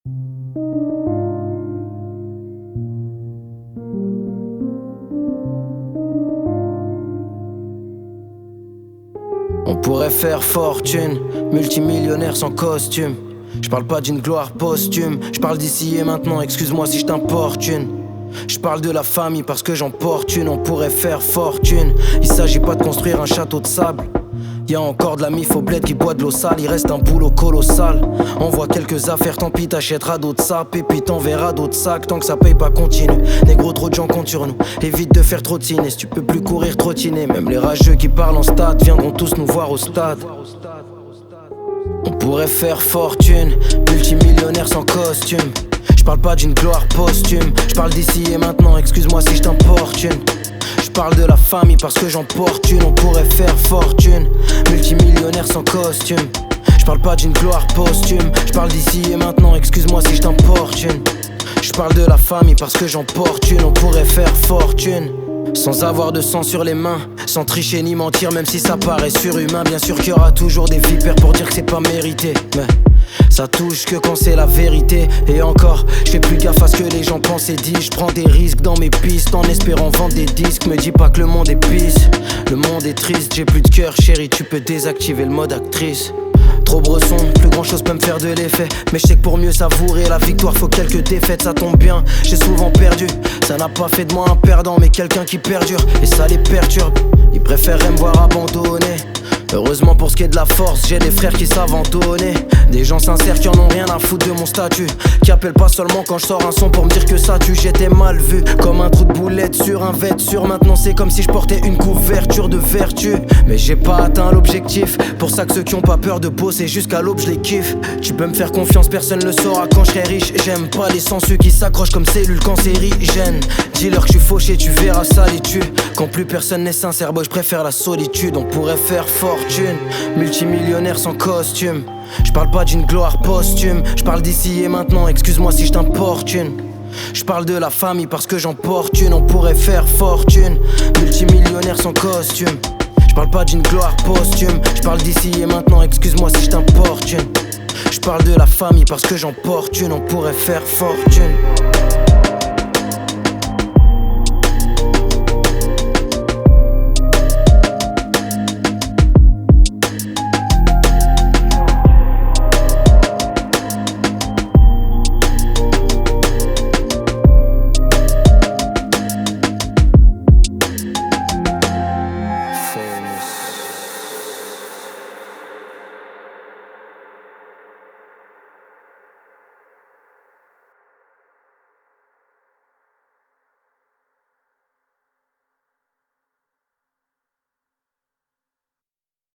On pourrait faire fortune, multimillionnaire sans costume. Je parle pas d'une gloire posthume, je parle d'ici et maintenant, excuse-moi si je t'importune. Je parle de la famille parce que j'en porte une, on pourrait faire fortune. Il s'agit pas de construire un château de sable. Y'a encore de la mif au bled qui boit de l'eau sale, il reste un boulot colossal. On voit quelques affaires, tant pis t'achèteras d'autres sapes et puis t'enverras d'autres sacs. Tant que ça paye pas continue, négro trop de gens comptent sur nous. Évite de faire trop de ciné, si tu peux plus courir trottiner. Même les rageux qui parlent en stade viendront tous nous voir au stade. On pourrait faire fortune, multimillionnaire sans costume. Je parle pas d'une gloire posthume, je parle d'ici et maintenant, excuse-moi si je t'importune. Je parle de la famille parce que j'en porte une, on pourrait faire fortune, multimillionnaire sans costume. Je parle pas d'une gloire posthume, je parle d'ici et maintenant, excuse-moi si je t'importune. Je parle de la famille parce que j'en porte une, on pourrait faire fortune. Sans avoir de sang sur les mains, sans tricher ni mentir, même si ça paraît surhumain. Bien sûr qu'il y aura toujours des vipères pour dire que c'est pas mérité, mais ça touche que quand c'est la vérité. Et encore, je fais plus gaffe à ce que les gens pensent et disent. Je prends des risques dans mes pistes en espérant vendre des disques. Me dis pas que le monde est pisse, le monde est triste. J'ai plus de cœur chérie, tu peux désactiver le mode actrice. Trop bresson, plus grand chose peut me faire de l'effet. Mais je sais que pour mieux savourer la victoire faut quelques défaites. Ça tombe bien, j'ai souvent perdu. Ça n'a pas fait de moi un perdant mais quelqu'un qui perdure. Et ça les perturbe, ils préféreraient me voir abandonné. Heureusement pour ce qui est de la force, j'ai des frères qui savent entonner. Des gens sincères qui en ont rien à foutre de mon statut, qui appellent pas seulement quand je sors un son pour me dire que ça tue. J'étais mal vu, comme un trou de boulette sur un vêtement. Maintenant c'est comme si je portais une couverture de vertu. Mais j'ai pas atteint l'objectif, pour ça que ceux qui ont pas peur de bosser jusqu'à l'aube je les kiffe. Tu peux me faire confiance, personne le saura quand je serai riche. J'aime pas les sensus qui s'accrochent comme cellules cancérigènes. Dis-leur que je suis fauché, tu verras ça les tue. Quand plus personne n'est sincère, boy je préfère la solitude. On pourrait faire fortune, multimillionnaire sans costume. Je parle pas d'une gloire posthume, je parle d'ici et maintenant, excuse-moi si je t'importune. Je parle de la famille parce que j'en porte une, on pourrait faire fortune, multimillionnaire sans costume. Je parle pas d'une gloire posthume, je parle d'ici et maintenant, excuse-moi si je t'importune. Je parle de la famille parce que j'en porte une, on pourrait faire fortune.